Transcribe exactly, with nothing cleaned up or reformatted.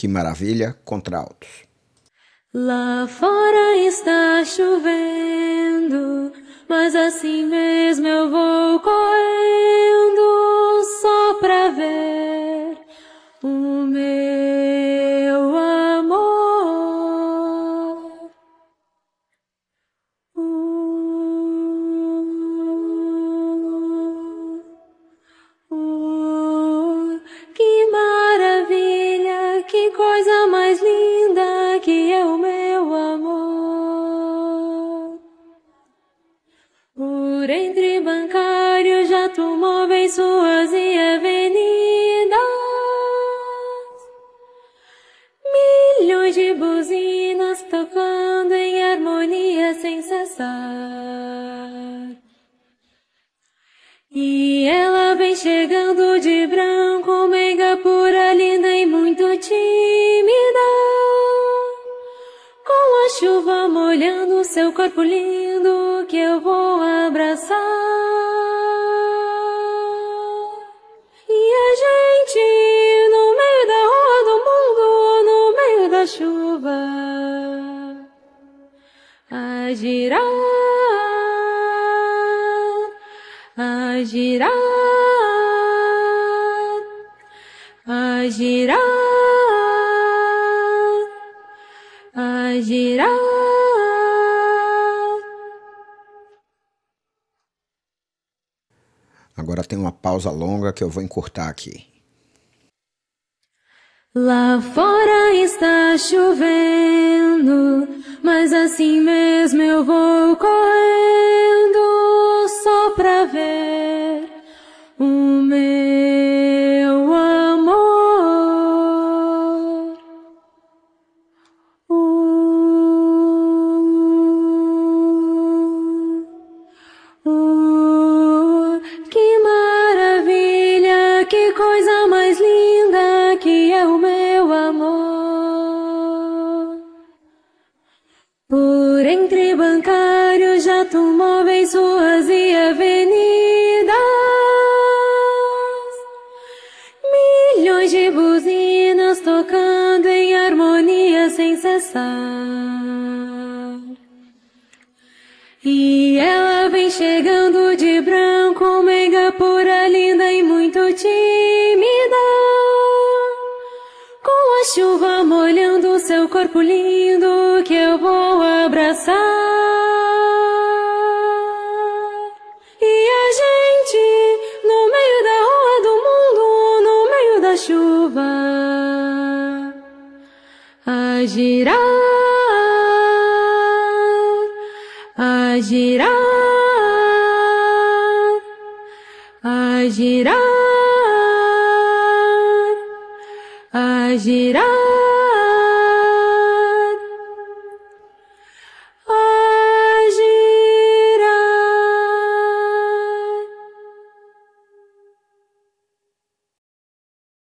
Que Maravilha, contraltos. Lá fora está chovendo, mas assim mesmo eu vou correndo só pra ver o meu amor. Uh, uh, que maravilha, que coisa mais linda que é o meu amor. Por entre bancários, jato, móveis, ruas e avenidas, milhões de buzinas tocando em harmonia sem cessar. E ela vem chegando de branco, meiga, pura, linda e muito tímida, com a chuva molhando seu corpo lindo que eu vou abraçar. E a gente no meio da rua do mundo, no meio da chuva, a girar, a girar, a girar, a girar. Agora tem uma pausa longa que eu vou encurtar aqui. Lá fora está chovendo, mas assim mesmo eu vou correndo só pra ver o meu amor. Uh, uh, que maravilha, que coisa mais linda que é o meu amor. Por entre bancários, jato, móveis, ruas e avenidas, milhões de buzinas tocando em harmonia sem cessar. E ela vem chegando de branco, meiga, pura, linda e muito tímida, com a chuva molhando seu corpo lindo que eu vou abraçar. E a gente no meio da rua do mundo, no meio da chuva, a girar, a girar, a girar, a girar.